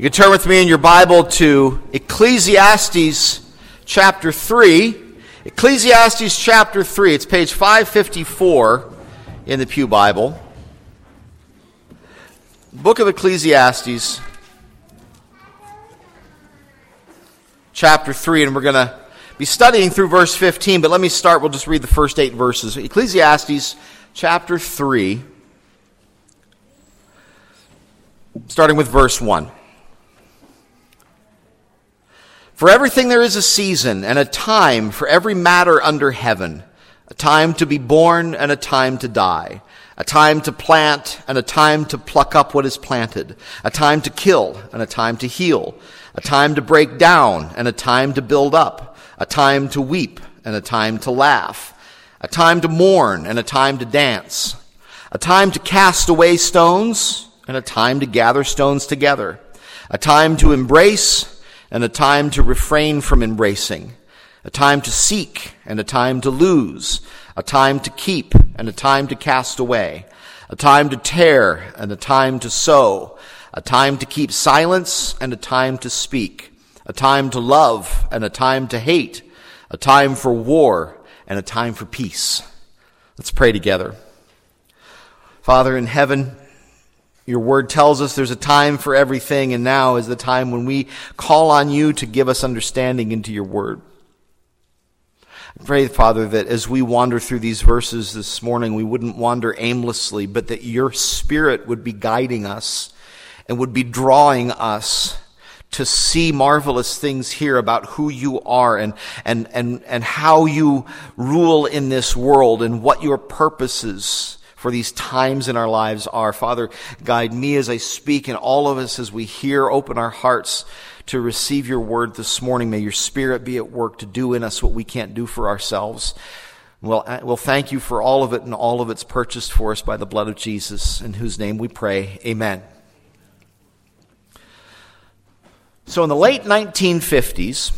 You can turn with me in your Bible to Ecclesiastes chapter 3. Ecclesiastes chapter 3. It's page 554 in the Pew Bible. Book of Ecclesiastes chapter 3, and we're going to be studying through verse 15, but let me start. We'll just read the first 8 verses. Ecclesiastes chapter 3, starting with verse 1. For everything there is a season and a time for every matter under heaven, a time to be born and a time to die, a time to plant and a time to pluck up what is planted, a time to kill and a time to heal, a time to break down and a time to build up, a time to weep and a time to laugh, a time to mourn and a time to dance, a time to cast away stones and a time to gather stones together, a time to embrace and a time to refrain from embracing, a time to seek and a time to lose, a time to keep and a time to cast away, a time to tear and a time to sow, a time to keep silence and a time to speak, a time to love and a time to hate, a time for war and a time for peace. Let's pray together. Father in heaven, your word tells us there's a time for everything, and now is the time when we call on you to give us understanding into your word. I pray, Father, that as we wander through these verses this morning, we wouldn't wander aimlessly, but that your Spirit would be guiding us and would be drawing us to see marvelous things here about who you are and how you rule in this world and what your purposes for these times in our lives are. Father, guide me as I speak and all of us as we hear. Open our hearts to receive your word this morning. May your Spirit be at work to do in us what we can't do for ourselves. We'll thank you for all of it, and all of it's purchased for us by the blood of Jesus, in whose name we pray. Amen. So in the late 1950s,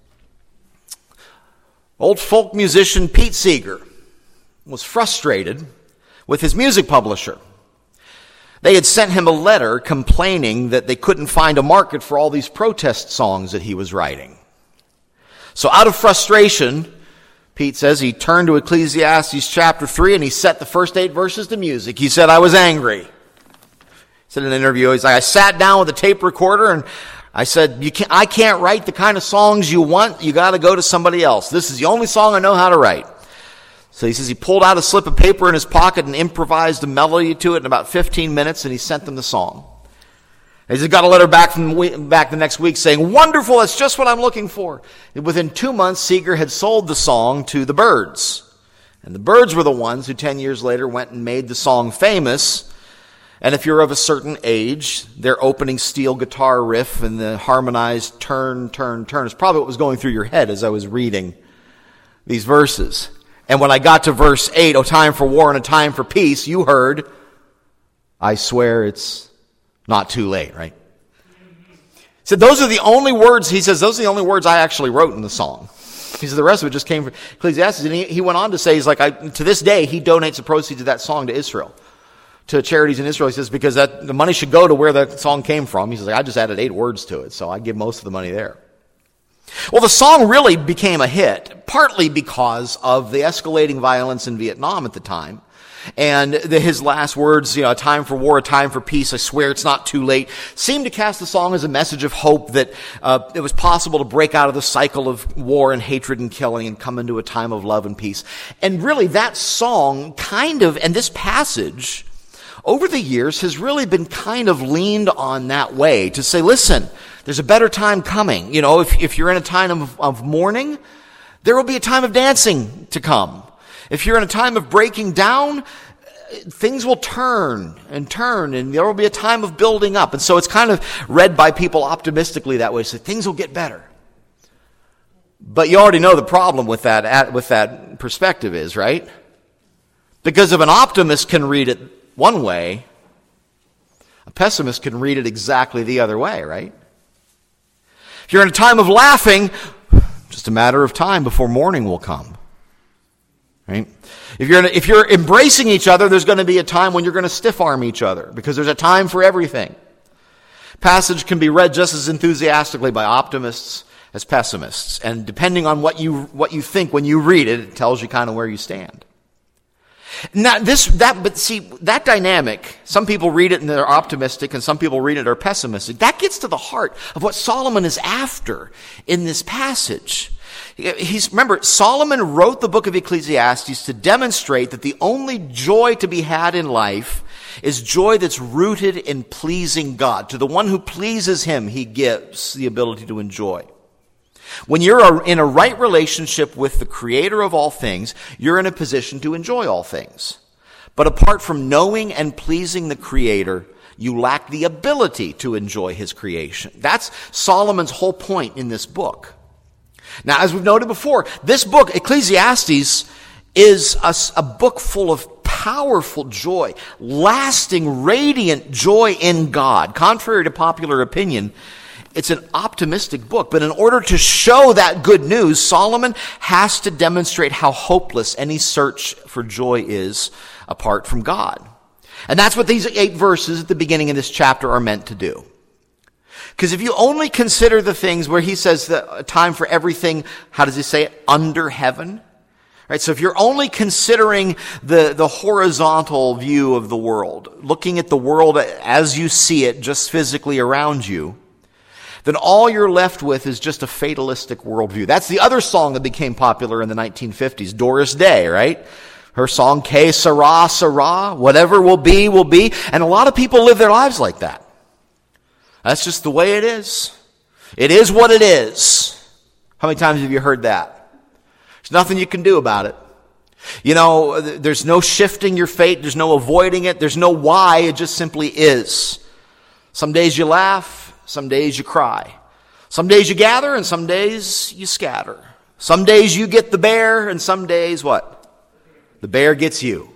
old folk musician Pete Seeger was frustrated with his music publisher. They had sent him a letter complaining that they couldn't find a market for all these protest songs that he was writing. So out of frustration, Pete says he turned to Ecclesiastes chapter 3 and he set the first 8 verses to music. He said, I was angry. He said in an interview, he's like, I sat down with a tape recorder and I said, I can't write the kind of songs you want. You got to go to somebody else. This is the only song I know how to write. So he says he pulled out a slip of paper in his pocket and improvised a melody to it in about 15 minutes, and he sent them the song. And he got a letter back the next week saying, wonderful, that's just what I'm looking for. And within 2 months, Seeger had sold the song to the Byrds. And the Byrds were the ones who 10 years later went and made the song famous. And if you're of a certain age, their opening steel guitar riff and the harmonized turn, turn, turn is probably what was going through your head as I was reading these verses. And when I got to verse 8, a time for war and a time for peace, you heard, I swear it's not too late, right? So those are the only words, he says, those are the only words I actually wrote in the song. He said the rest of it just came from Ecclesiastes. And he went on to say, he's like, to this day, he donates the proceeds of that song to Israel, to charities in Israel. He says, because the money should go to where that song came from. He says, I just added 8 words to it, so I give most of the money there. Well, the song really became a hit, partly because of the escalating violence in Vietnam at the time. And his last words, a time for war, a time for peace, I swear it's not too late, seemed to cast the song as a message of hope that it was possible to break out of the cycle of war and hatred and killing and come into a time of love and peace. And really that song and this passage over the years has really been kind of leaned on that way to say, listen, there's a better time coming. If you're in a time of mourning, there will be a time of dancing to come. If you're in a time of breaking down, things will turn, and there will be a time of building up. And so it's kind of read by people optimistically that way, so things will get better. But you already know the problem with that perspective is, right? Because if an optimist can read it one way, a pessimist can read it exactly the other way, right? If you're in a time of laughing, just a matter of time before morning will come, right? If you're embracing each other, there's going to be a time when you're going to stiff arm each other, because there's a time for everything. Passage can be read just as enthusiastically by optimists as pessimists. And depending on what you think when you read it, it tells you kind of where you stand. Now, that dynamic, some people read it and they're optimistic and some people read it and are pessimistic. That gets to the heart of what Solomon is after in this passage. Remember, Solomon wrote the book of Ecclesiastes to demonstrate that the only joy to be had in life is joy that's rooted in pleasing God. To the one who pleases him, he gives the ability to enjoy. When you're in a right relationship with the Creator of all things, you're in a position to enjoy all things. But apart from knowing and pleasing the Creator, you lack the ability to enjoy his creation. That's Solomon's whole point in this book. Now, as we've noted before, this book, Ecclesiastes, is a book full of powerful joy, lasting, radiant joy in God. Contrary to popular opinion, it's an optimistic book, but in order to show that good news, Solomon has to demonstrate how hopeless any search for joy is apart from God. And that's what these 8 verses at the beginning of this chapter are meant to do. Because if you only consider the things where he says the time for everything, how does he say it? Under heaven. Right? So if you're only considering the horizontal view of the world, looking at the world as you see it just physically around you, then all you're left with is just a fatalistic worldview. That's the other song that became popular in the 1950s, Doris Day, right? Her song, Que Sera, Sera, whatever will be, will be. And a lot of people live their lives like that. That's just the way it is. It is what it is. How many times have you heard that? There's nothing you can do about it. You know, there's no shifting your fate. There's no avoiding it. There's no why. It just simply is. Some days you laugh. Some days you cry. Some days you gather and some days you scatter. Some days you get the bear and some days what? The bear gets you.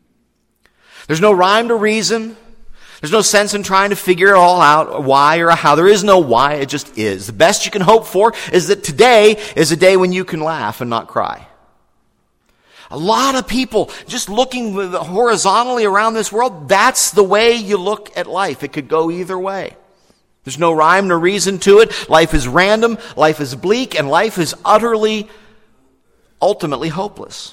There's no rhyme to reason. There's no sense in trying to figure it all out, why or how. There is no why, it just is. The best you can hope for is that today is a day when you can laugh and not cry. A lot of people just looking horizontally around this world, that's the way you look at life. It could go either way. There's no rhyme, no reason to it. Life is random, life is bleak, and life is ultimately hopeless.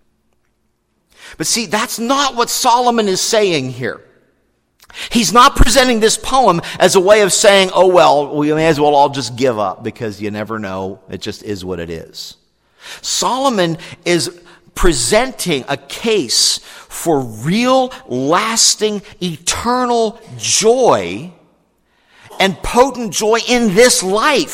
But see, that's not what Solomon is saying here. He's not presenting this poem as a way of saying, oh well, we may as well all just give up because you never know. It just is what it is. Solomon is presenting a case for real, lasting, eternal joy and potent joy in this life.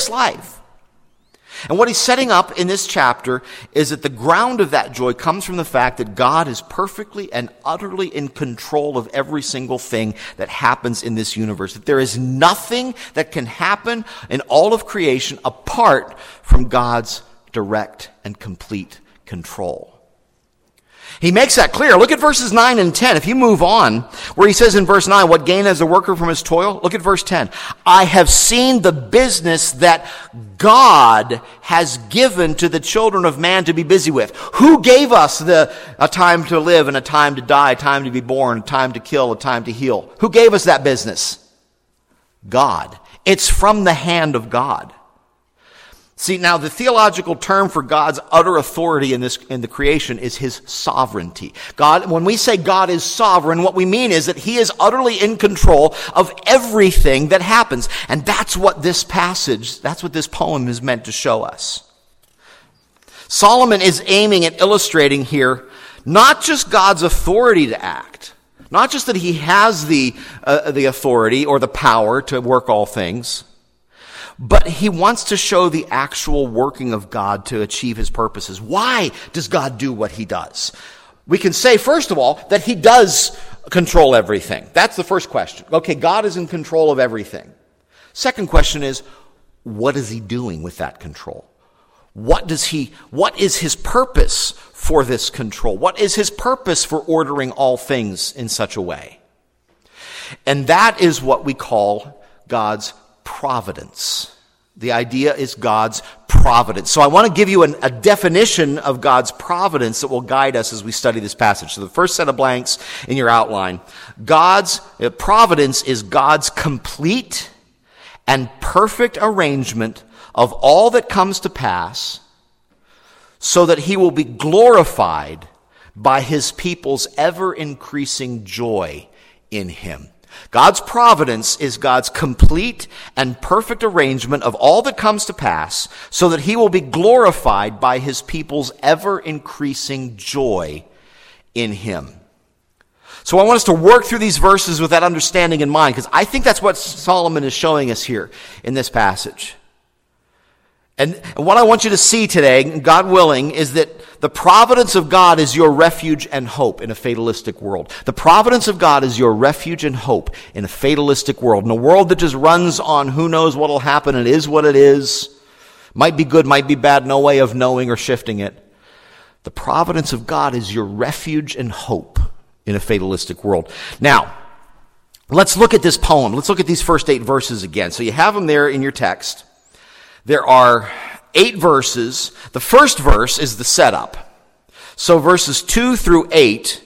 And what he's setting up in this chapter is that the ground of that joy comes from the fact that God is perfectly and utterly in control of every single thing that happens in this universe. That there is nothing that can happen in all of creation apart from God's direct and complete control. He makes that clear. Look at verses 9 and 10. If you move on, where he says in verse 9, what gain has the worker from his toil? Look at verse 10. I have seen the business that God has given to the children of man to be busy with. Who gave us a time to live and a time to die, a time to be born, a time to kill, a time to heal? Who gave us that business? God. It's from the hand of God. See, now the theological term for God's utter authority in the creation is his sovereignty. God, when we say God is sovereign, what we mean is that he is utterly in control of everything that happens. And that's what this poem is meant to show us. Solomon is aiming at illustrating here not just God's authority to act, not just that he has the authority or the power to work all things, but he wants to show the actual working of God to achieve his purposes. Why does God do what he does? We can say, first of all, that he does control everything. That's the first question. Okay, God is in control of everything. Second question is, what is he doing with that control? What is his purpose for this control? What is his purpose for ordering all things in such a way? And that is what we call God's providence. The idea is God's providence. So I want to give you a definition of God's providence that will guide us as we study this passage. So the first set of blanks in your outline, God's providence is God's complete and perfect arrangement of all that comes to pass so that he will be glorified by his people's ever-increasing joy in him. God's providence is God's complete and perfect arrangement of all that comes to pass so that he will be glorified by his people's ever-increasing joy in him. So I want us to work through these verses with that understanding in mind, because I think that's what Solomon is showing us here in this passage. And what I want you to see today, God willing, is that the providence of God is your refuge and hope in a fatalistic world. The providence of God is your refuge and hope in a fatalistic world. In a world that just runs on who knows what will happen, it is what it is. Might be good, might be bad, no way of knowing or shifting it. The providence of God is your refuge and hope in a fatalistic world. Now, let's look at this poem. Let's look at these first 8 verses again. So you have them there in your text. There are 8 verses. The first verse is the setup. So verses 2 through 8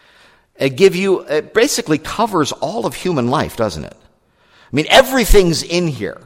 it basically covers all of human life, doesn't it? I mean, everything's in here.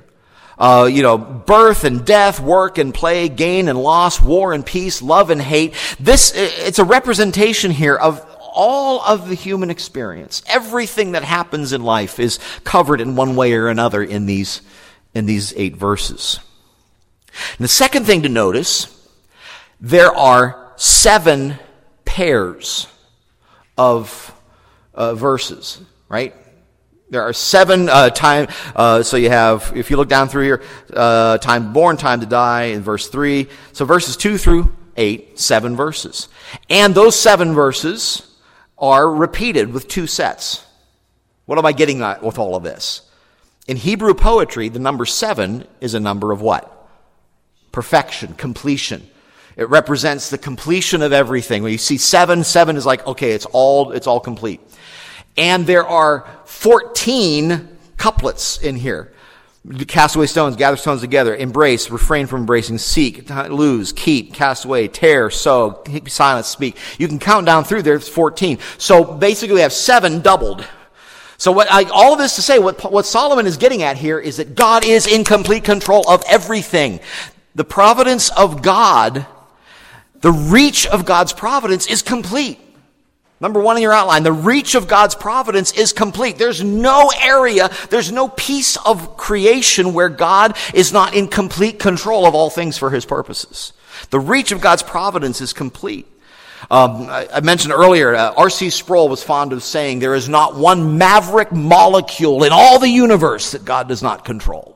Birth and death, work and play, gain and loss, war and peace, love and hate. It's a representation here of all of the human experience. Everything that happens in life is covered in one way or another in these 8 verses. And the second thing to notice, there are 7 pairs of verses, right? There are 7 so you have, if you look down through here, time born, time to die in verse 3. So verses 2 through 8, 7 verses. And those 7 verses are repeated with 2 sets. What am I getting at with all of this? In Hebrew poetry, the number 7 is a number of what? Perfection, completion. It represents the completion of everything. When you see 7 is like, okay, it's all complete. And there are 14 couplets in here. Cast away stones, gather stones together, embrace, refrain from embracing, seek, lose, keep, cast away, tear, sow, keep silent, speak. You can count down through there, it's 14. So basically we have 7 doubled. So all of this to say, what Solomon is getting at here is that God is in complete control of everything. The providence of God, the reach of God's providence is complete. Number 1 in your outline, the reach of God's providence is complete. There's no area, there's no piece of creation where God is not in complete control of all things for his purposes. The reach of God's providence is complete. I mentioned earlier, R.C. Sproul was fond of saying there is not one maverick molecule in all the universe that God does not control.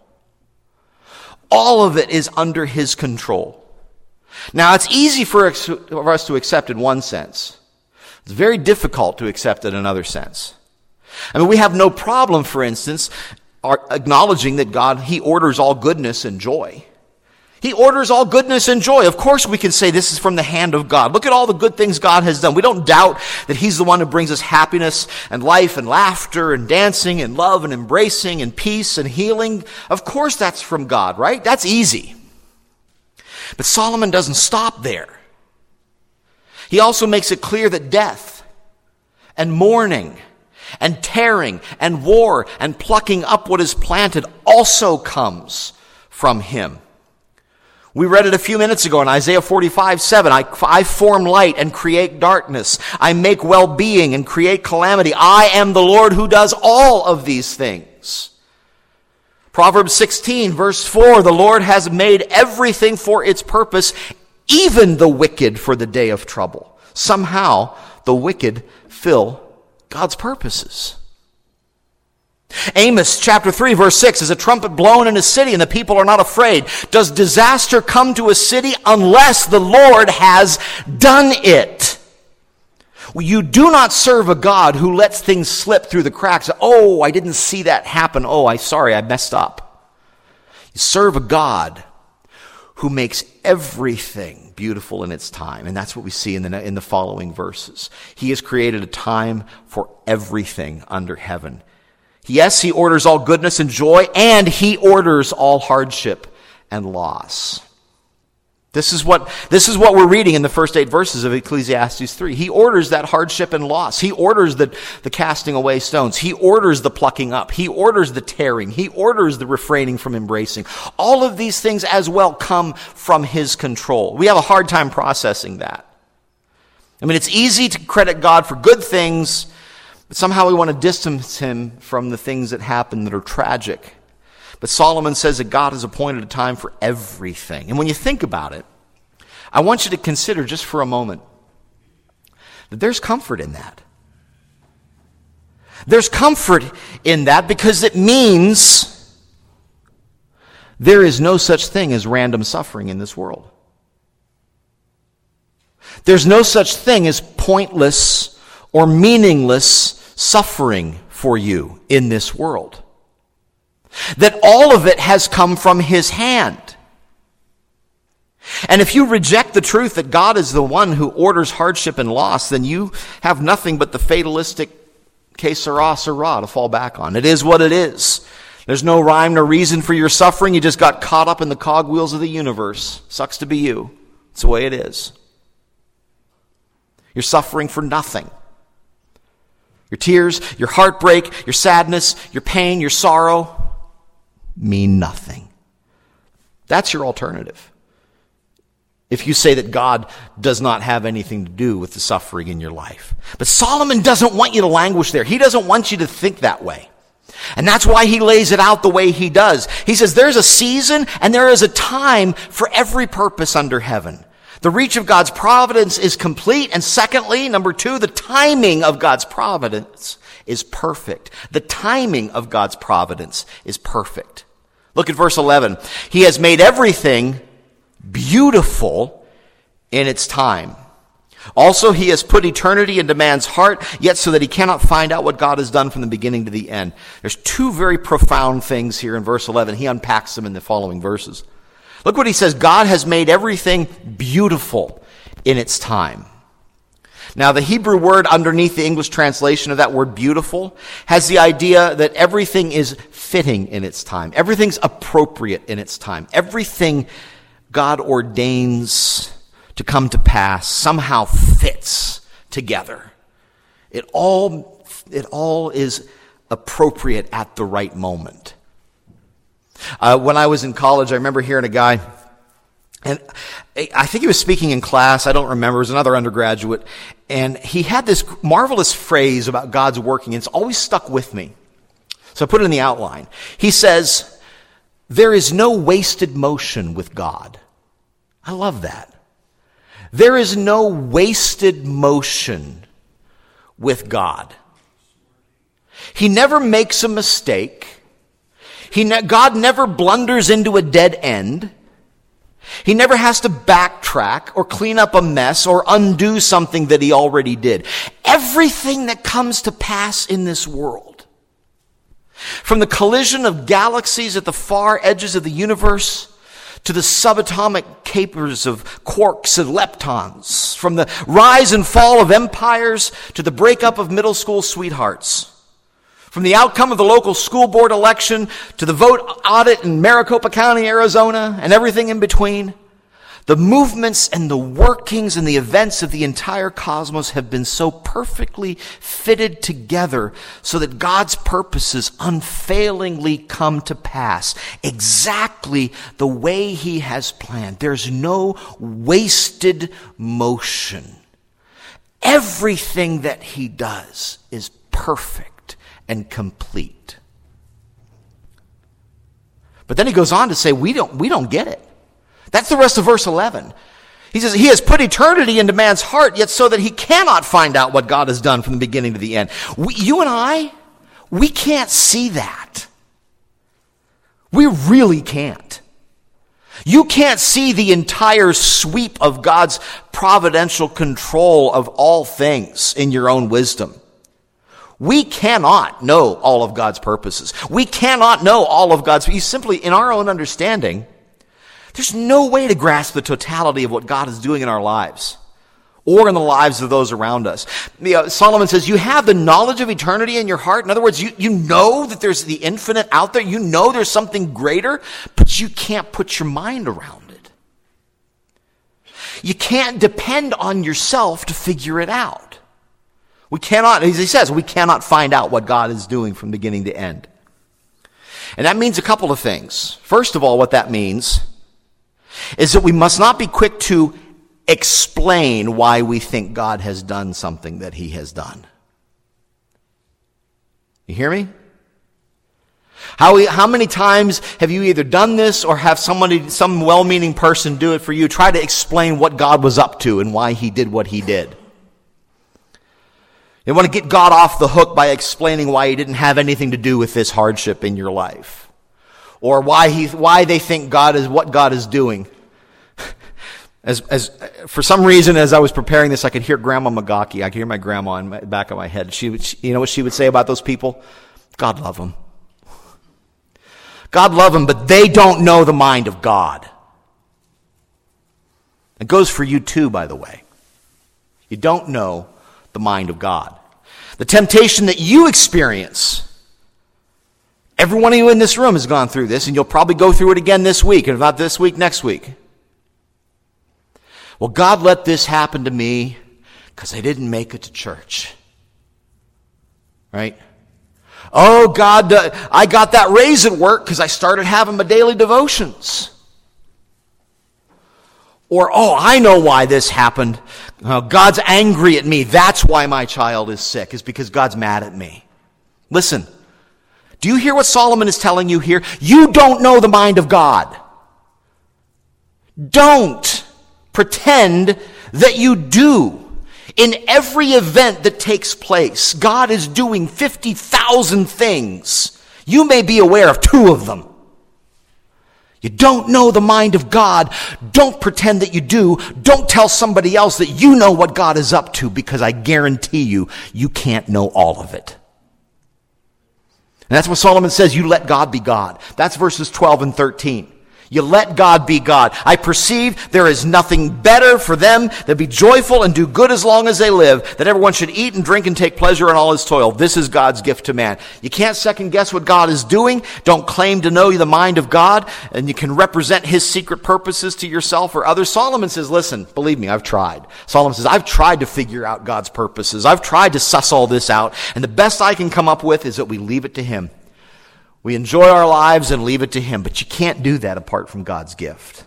All of it is under his control. Now, it's easy for us to accept in one sense. It's very difficult to accept in another sense. I mean, we have no problem, for instance, acknowledging that God, he orders all goodness and joy. He orders all goodness and joy. Of course we can say this is from the hand of God. Look at all the good things God has done. We don't doubt that he's the one who brings us happiness and life and laughter and dancing and love and embracing and peace and healing. Of course that's from God, right? That's easy. But Solomon doesn't stop there. He also makes it clear that death and mourning and tearing and war and plucking up what is planted also comes from him. We read it a few minutes ago in Isaiah 45:7. I form light and create darkness. I make well-being and create calamity. I am the Lord who does all of these things. Proverbs 16, verse 4, the Lord has made everything for its purpose, even the wicked for the day of trouble. Somehow, the wicked fill God's purposes. Amos chapter 3 verse 6, is a trumpet blown in a city and the people are not afraid? Does disaster come to a city unless the Lord has done it? You do not serve a God who lets things slip through the cracks. Oh, I didn't see that happen. Oh, I messed up. You serve a God who makes everything beautiful in its time. And that's what we see in the following verses. He has created a time for everything under heaven. Yes, he orders all goodness and joy, and he orders all hardship and loss. This is what we're reading in the first 8 verses of Ecclesiastes 3. He orders that hardship and loss. He orders the casting away stones. He orders the plucking up. He orders the tearing. He orders the refraining from embracing. All of these things as well come from his control. We have a hard time processing that. I mean, it's easy to credit God for good things, but somehow we want to distance him from the things that happen that are tragic. But Solomon says that God has appointed a time for everything. And when you think about it, I want you to consider just for a moment that there's comfort in that. There's comfort in that because it means there is no such thing as random suffering in this world. There's no such thing as pointless or meaningless suffering for you in this world. That all of it has come from his hand. And if you reject the truth that God is the one who orders hardship and loss, then you have nothing but the fatalistic que sera, sera to fall back on. It is what it is. There's no rhyme nor reason for your suffering. You just got caught up in the cogwheels of the universe. Sucks to be you. It's the way it is. You're suffering for nothing. Your tears, your heartbreak, your sadness, your pain, your sorrow mean nothing. That's your alternative. If you say that God does not have anything to do with the suffering in your life. But Solomon doesn't want you to languish there. He doesn't want you to think that way. And that's why he lays it out the way he does. He says there's a season and there is a time for every purpose under heaven. The reach of God's providence is complete. And secondly, number 2, the timing of God's providence is perfect. The timing of God's providence is perfect. Look at verse 11. He has made everything beautiful in its time. Also, he has put eternity into man's heart, yet so that he cannot find out what God has done from the beginning to the end. There's 2 very profound things here in verse 11. He unpacks them in the following verses. Look what he says. God has made everything beautiful in its time. Now, the Hebrew word underneath the English translation of that word beautiful has the idea that everything is fitting in its time. Everything's appropriate in its time. Everything God ordains to come to pass somehow fits together. It all is appropriate at the right moment. When I was in college, I remember hearing a guy, and I think he was speaking in class, I don't remember, it was another undergraduate, and he had this marvelous phrase about God's working, and it's always stuck with me. So I put it in the outline. He says, there is no wasted motion with God. I love that. There is no wasted motion with God. He never makes a mistake. God never blunders into a dead end. He never has to backtrack or clean up a mess or undo something that he already did. Everything that comes to pass in this world, from the collision of galaxies at the far edges of the universe to the subatomic capers of quarks and leptons, from the rise and fall of empires to the breakup of middle school sweethearts, from the outcome of the local school board election to the vote audit in Maricopa County, Arizona, and everything in between, the movements and the workings and the events of the entire cosmos have been so perfectly fitted together so that God's purposes unfailingly come to pass exactly the way he has planned. There's no wasted motion. Everything that he does is perfect and complete. But then he goes on to say, we don't get it. That's the rest of verse 11. He says, he has put eternity into man's heart, yet so that he cannot find out what God has done from the beginning to the end. You and I, we can't see that. We really can't. You can't see the entire sweep of God's providential control of all things in your own wisdom. We cannot know all of God's purposes. We cannot know all of God's... You simply, in our own understanding, there's no way to grasp the totality of what God is doing in our lives or in the lives of those around us. Solomon says, you have the knowledge of eternity in your heart. In other words, you know that there's the infinite out there. You know there's something greater, but you can't put your mind around it. You can't depend on yourself to figure it out. We cannot, as he says, we cannot find out what God is doing from beginning to end. And that means a couple of things. First of all, what that means is that we must not be quick to explain why we think God has done something that he has done. You hear me? How many times have you either done this or have some well-meaning person do it for you, try to explain what God was up to and why he did what he did? You want to get God off the hook by explaining why he didn't have anything to do with this hardship in your life, or why they think what God is doing. As for some reason, as I was preparing this, I could hear Grandma Magaki. I could hear my grandma in the back of my head. You know what she would say about those people? God love them. God love them, but they don't know the mind of God. It goes for you too, by the way. You don't know the mind of God. The temptation that you experience, every one of you in this room has gone through this, and you'll probably go through it again this week, and if not this week, next week. Well, God let this happen to me because I didn't make it to church. Right? Oh, God, I got that raise at work because I started having my daily devotions. Or, oh, I know why this happened. God's angry at me. That's why my child is sick, is because God's mad at me. Listen, do you hear what Solomon is telling you here? You don't know the mind of God. Don't pretend that you do. In every event that takes place, God is doing 50,000 things. You may be aware of 2 of them. You don't know the mind of God. Don't pretend that you do. Don't tell somebody else that you know what God is up to, because I guarantee you, you can't know all of it. And that's what Solomon says, you let God be God. That's verses 12 and 13. You let God be God. I perceive there is nothing better for them than be joyful and do good as long as they live, that everyone should eat and drink and take pleasure in all his toil. This is God's gift to man. You can't second guess what God is doing. Don't claim to know the mind of God, and you can represent his secret purposes to yourself or others. Solomon says, listen, believe me, I've tried. Solomon says, I've tried to figure out God's purposes. I've tried to suss all this out, and the best I can come up with is that we leave it to him. We enjoy our lives and leave it to him, but you can't do that apart from God's gift.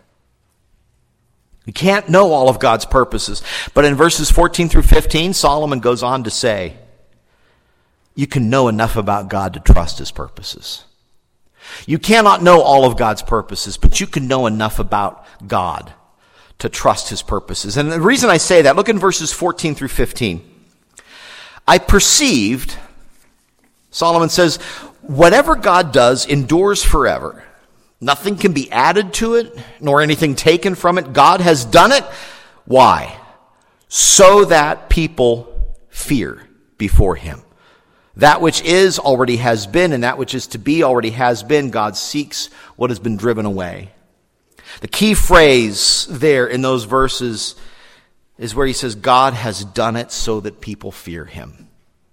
You can't know all of God's purposes. But in verses 14 through 15, Solomon goes on to say, you can know enough about God to trust his purposes. You cannot know all of God's purposes, but you can know enough about God to trust his purposes. And the reason I say that, look in verses 14 through 15. I perceived, Solomon says, whatever God does endures forever. Nothing can be added to it, nor anything taken from it. God has done it. Why? So that people fear before him. That which is already has been, and that which is to be already has been. God seeks what has been driven away. The key phrase there in those verses is where he says, God has done it so that people fear him.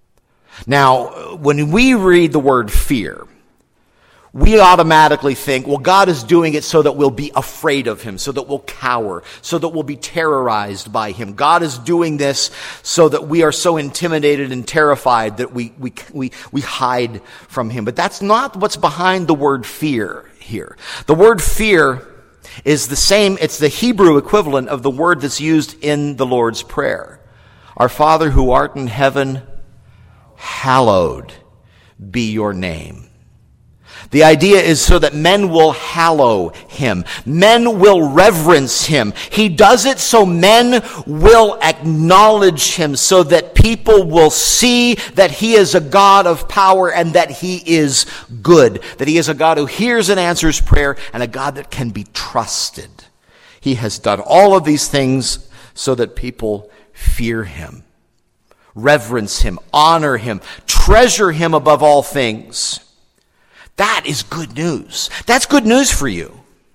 Now, when we read the word fear, we automatically think, well, God is doing it so that we'll be afraid of him, so that we'll cower, so that we'll be terrorized by him. God is doing this so that we are so intimidated and terrified that we hide from him. But that's not what's behind the word fear here. The word fear is the same, it's the Hebrew equivalent of the word that's used in the Lord's Prayer. Our Father who art in heaven, hallowed be your name. The idea is so that men will hallow him. Men will reverence him. He does it so men will acknowledge him, so that people will see that he is a God of power and that he is good. That he is a God who hears and answers prayer and a God that can be trusted. He has done all of these things so that people fear him, reverence him, honor him, treasure him above all things. That is good news. That's good news for you.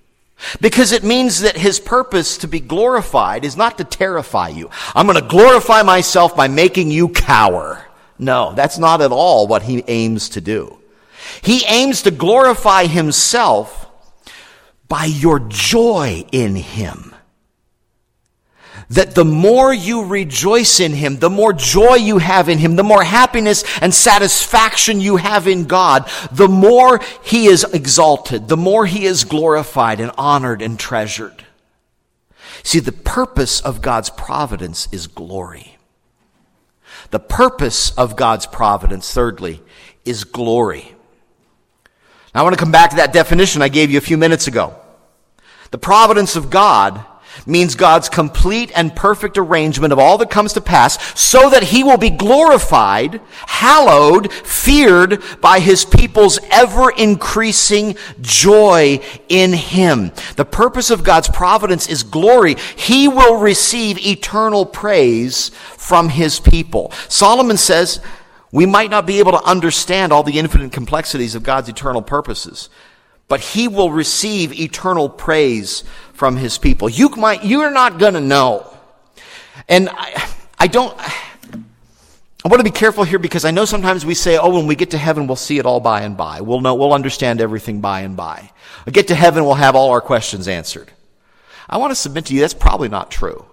Because it means that his purpose to be glorified is not to terrify you. I'm going to glorify myself by making you cower. No, that's not at all what he aims to do. He aims to glorify himself by your joy in him. That the more you rejoice in him, the more joy you have in him, the more happiness and satisfaction you have in God, the more he is exalted, the more he is glorified and honored and treasured. See, the purpose of God's providence is glory. The purpose of God's providence, thirdly, is glory. Now, I want to come back to that definition I gave you a few minutes ago. The providence of God means God's complete and perfect arrangement of all that comes to pass so that he will be glorified, hallowed, feared by his people's ever-increasing joy in him. The purpose of God's providence is glory. He will receive eternal praise from his people. Solomon says we might not be able to understand all the infinite complexities of God's eternal purposes, but he will receive eternal praise from his people. You're not going to know. And I want to be careful here because I know sometimes we say, when we get to heaven, we'll see it all by and by. We'll understand everything by and by. We get to heaven, we'll have all our questions answered. I want to submit to you, that's probably not true.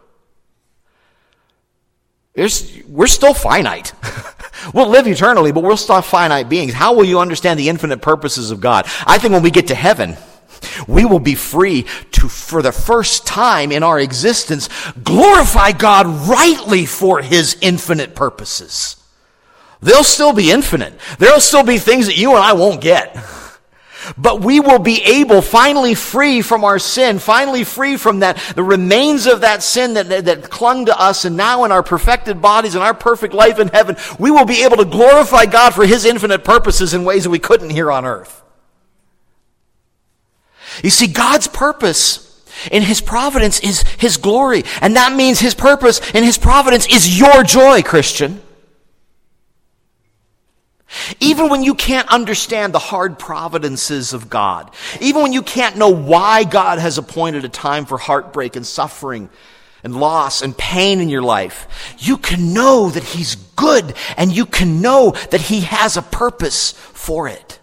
We're still finite. We'll live eternally, but we're still finite beings. How will you understand the infinite purposes of God? I think when we get to heaven, we will be free to, for the first time in our existence, glorify God rightly for his infinite purposes. They'll still be infinite. There'll still be things that you and I won't get. But we will be able, finally free from our sin, finally free from the remains of that sin that clung to us, and now in our perfected bodies and our perfect life in heaven, we will be able to glorify God for his infinite purposes in ways that we couldn't here on earth. You see, God's purpose in his providence is his glory, and that means his purpose in his providence is your joy, Christian. Even when you can't understand the hard providences of God, even when you can't know why God has appointed a time for heartbreak and suffering and loss and pain in your life, you can know that he's good, and you can know that he has a purpose for it.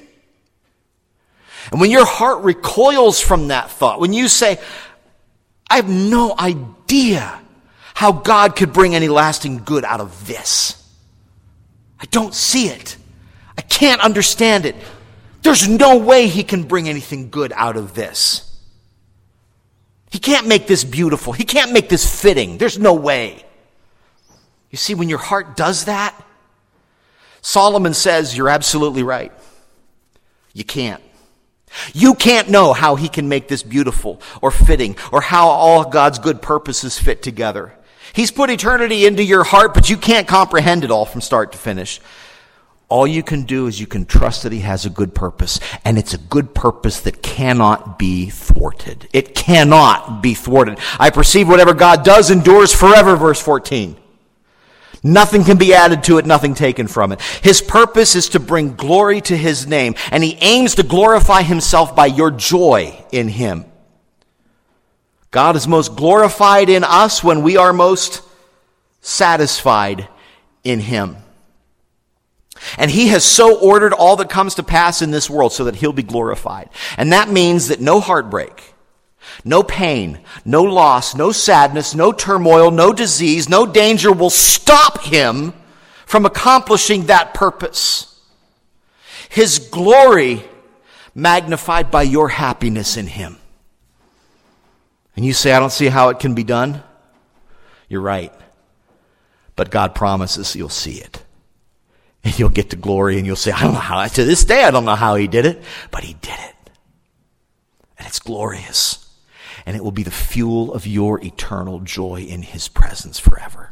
And when your heart recoils from that thought, when you say, I have no idea how God could bring any lasting good out of this. I don't see it. I can't understand it. There's no way he can bring anything good out of this. He can't make this beautiful. He can't make this fitting. There's no way. You see, when your heart does that, Solomon says, you're absolutely right. You can't. You can't know how he can make this beautiful or fitting, or how all God's good purposes fit together. He's put eternity into your heart, but you can't comprehend it all from start to finish. All you can do is you can trust that he has a good purpose, and it's a good purpose that cannot be thwarted. It cannot be thwarted. I perceive whatever God does endures forever, verse 14. Nothing can be added to it, nothing taken from it. His purpose is to bring glory to his name, and he aims to glorify himself by your joy in him. God is most glorified in us when we are most satisfied in him. And he has so ordered all that comes to pass in this world so that he'll be glorified. And that means that no heartbreak, no pain, no loss, no sadness, no turmoil, no disease, no danger will stop him from accomplishing that purpose. His glory magnified by your happiness in him. And you say, I don't see how it can be done. You're right. But God promises you'll see it. And you'll get to glory, and you'll say, I don't know how. To this day, I don't know how he did it, but he did it. And it's glorious. And it will be the fuel of your eternal joy in his presence forever.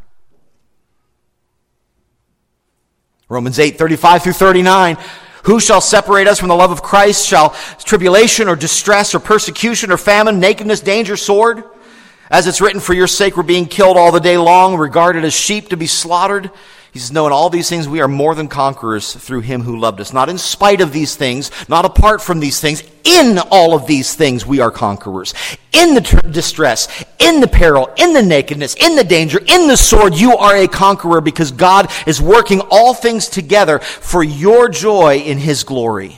Romans 8:35 through 39. Who shall separate us from the love of Christ? Shall tribulation or distress or persecution or famine, nakedness, danger, sword? As it's written, for your sake we're being killed all the day long, regarded as sheep to be slaughtered. He says, no, in all these things we are more than conquerors through him who loved us. Not in spite of these things, not apart from these things. In all of these things we are conquerors. In the distress, in the peril, in the nakedness, in the danger, in the sword, you are a conqueror because God is working all things together for your joy in his glory.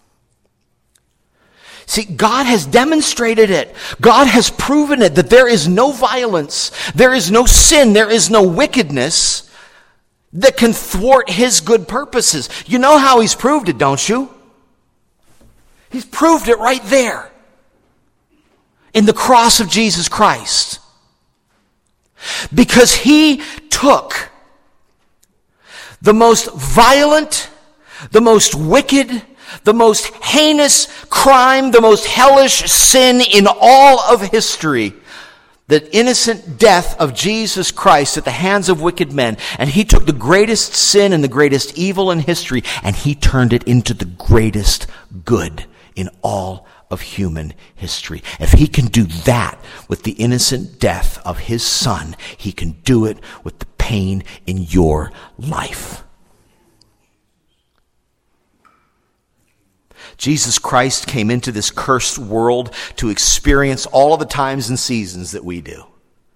See, God has demonstrated it. God has proven it, that there is no violence, there is no sin, there is no wickedness that can thwart his good purposes. You know how he's proved it, don't you? He's proved it right there in the cross of Jesus Christ. Because he took the most violent, the most wicked, the most heinous crime, the most hellish sin in all of history, the innocent death of Jesus Christ at the hands of wicked men. And he took the greatest sin and the greatest evil in history, and he turned it into the greatest good in all of human history. If he can do that with the innocent death of his son, he can do it with the pain in your life. Jesus Christ came into this cursed world to experience all of the times and seasons that we do.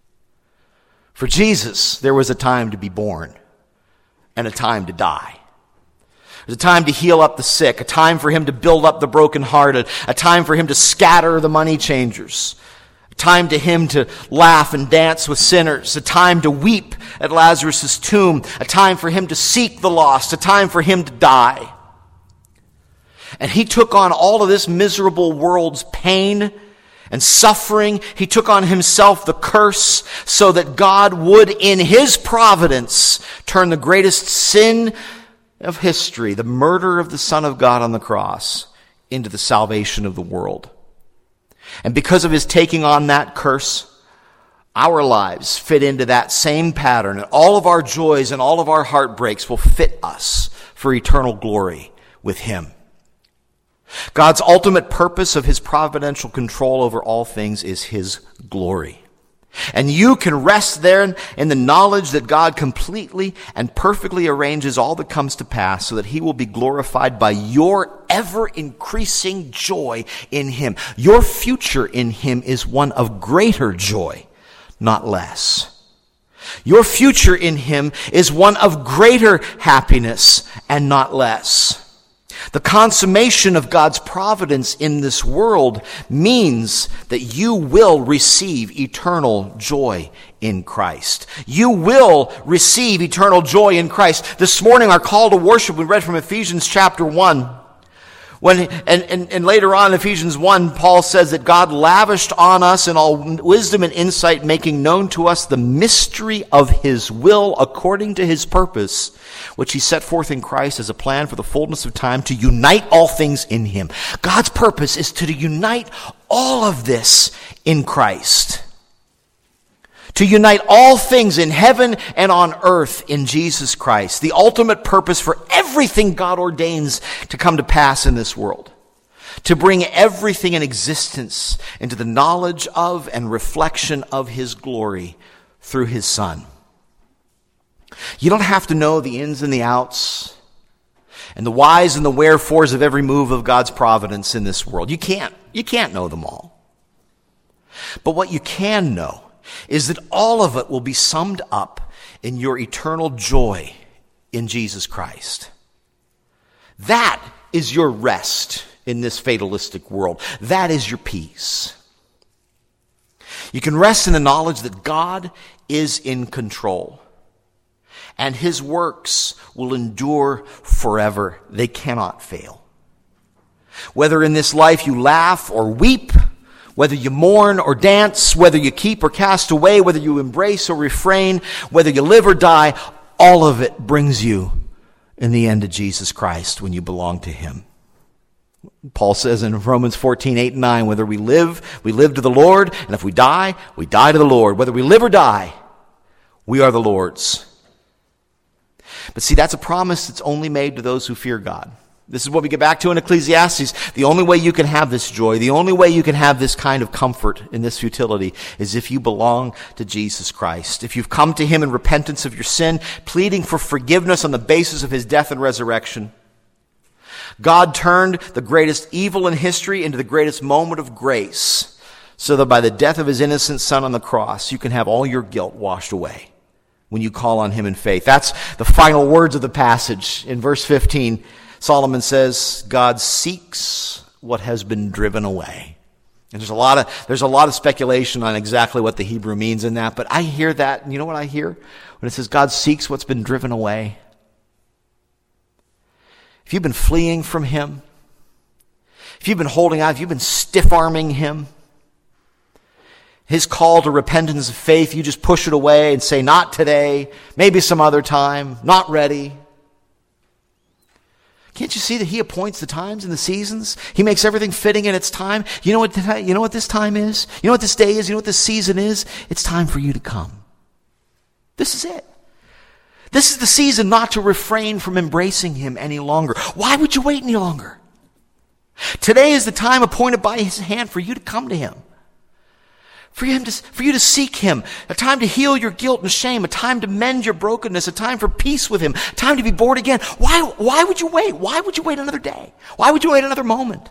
For Jesus, there was a time to be born and a time to die. There's a time to heal up the sick, a time for him to build up the brokenhearted, a time for him to scatter the money changers, a time to him to laugh and dance with sinners, a time to weep at Lazarus' tomb, a time for him to seek the lost, a time for him to die. And he took on all of this miserable world's pain and suffering. He took on himself the curse so that God would, in his providence, turn the greatest sin of history, the murder of the Son of God on the cross, into the salvation of the world. And because of his taking on that curse, our lives fit into that same pattern. And all of our joys and all of our heartbreaks will fit us for eternal glory with him. God's ultimate purpose of his providential control over all things is his glory. And you can rest there in the knowledge that God completely and perfectly arranges all that comes to pass so that he will be glorified by your ever-increasing joy in him. Your future in him is one of greater joy, not less. Your future in him is one of greater happiness and not less. The consummation of God's providence in this world means that you will receive eternal joy in Christ. You will receive eternal joy in Christ. This morning, our call to worship, we read from Ephesians chapter 1. And later on in Ephesians 1, Paul says that God lavished on us in all wisdom and insight, making known to us the mystery of his will according to his purpose, which he set forth in Christ as a plan for the fullness of time to unite all things in him. God's purpose is to unite all of this in Christ. To unite all things in heaven and on earth in Jesus Christ. The ultimate purpose for everything God ordains to come to pass in this world. To bring everything in existence into the knowledge of and reflection of his glory through his Son. You don't have to know the ins and the outs and the whys and the wherefores of every move of God's providence in this world. You can't know them all. But what you can know is that all of it will be summed up in your eternal joy in Jesus Christ. That is your rest in this fatalistic world. That is your peace. You can rest in the knowledge that God is in control, and his works will endure forever. They cannot fail. Whether in this life you laugh or weep, whether you mourn or dance, whether you keep or cast away, whether you embrace or refrain, whether you live or die, all of it brings you in the end to Jesus Christ when you belong to him. Paul says in Romans 14:8-9, whether we live to the Lord, and if we die to the Lord. Whether we live or die, we are the Lord's. But see, that's a promise that's only made to those who fear God. This is what we get back to in Ecclesiastes. The only way you can have this joy, the only way you can have this kind of comfort in this futility is if you belong to Jesus Christ. If you've come to him in repentance of your sin, pleading for forgiveness on the basis of his death and resurrection. God turned the greatest evil in history into the greatest moment of grace, so that by the death of his innocent son on the cross, you can have all your guilt washed away when you call on him in faith. That's the final words of the passage. In verse 15, Solomon says, God seeks what has been driven away. And there's a lot of speculation on exactly what the Hebrew means in that, but I hear that, and you know what I hear? When it says God seeks what's been driven away. If you've been fleeing from him, if you've been holding out, if you've been stiff-arming him, his call to repentance of faith, you just push it away and say, not today, maybe some other time, not ready. Can't you see that he appoints the times and the seasons? He makes everything fitting in its time. You know what this time is? You know what this day is? You know what this season is? It's time for you to come. This is it. This is the season not to refrain from embracing him any longer. Why would you wait any longer? Today is the time appointed by his hand for you to come to him. For you to seek him, a time to heal your guilt and shame, a time to mend your brokenness, a time for peace with him, a time to be born again. Why would you wait? Why would you wait another day? Why would you wait another moment?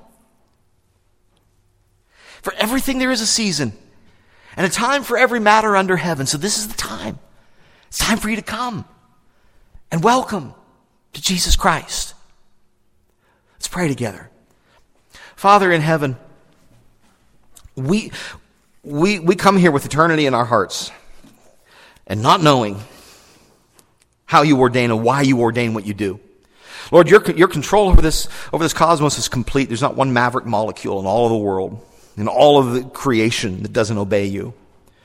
For everything there is a season, and a time for every matter under heaven. So this is the time. It's time for you to come and welcome to Jesus Christ. Let's pray together. Father in heaven, we come here with eternity in our hearts and not knowing how you ordain and why you ordain what you do. Lord, your control over this cosmos is complete. There's not one maverick molecule in all of the world, in all of the creation that doesn't obey you.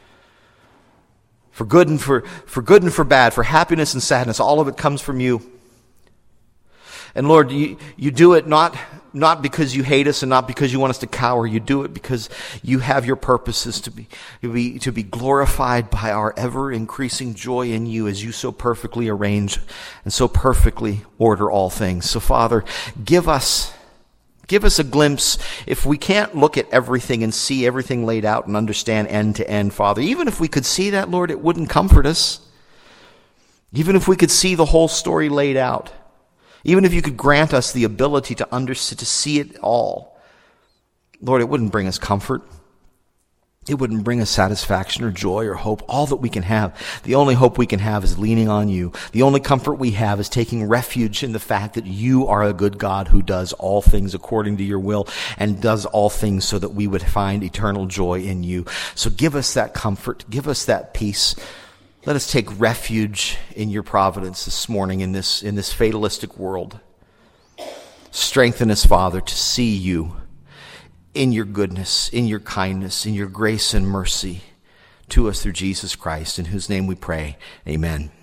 For good and for bad, for happiness and sadness, all of it comes from you. And Lord, you do it not because you hate us and not because you want us to cower. You do it because you have your purposes to be glorified by our ever-increasing joy in you as you so perfectly arrange and so perfectly order all things. So Father, give us a glimpse. If we can't look at everything and see everything laid out and understand end to end, Father, even if we could see that, Lord, it wouldn't comfort us. Even if we could see the whole story laid out, even if you could grant us the ability to see it all, Lord, it wouldn't bring us comfort. It wouldn't bring us satisfaction or joy or hope. All that we can have, the only hope we can have is leaning on you. The only comfort we have is taking refuge in the fact that you are a good God who does all things according to your will and does all things so that we would find eternal joy in you. So give us that comfort. Give us that peace. Let us take refuge in your providence this morning in this fatalistic world. Strengthen us, Father, to see you in your goodness, in your kindness, in your grace and mercy to us through Jesus Christ, in whose name we pray. Amen.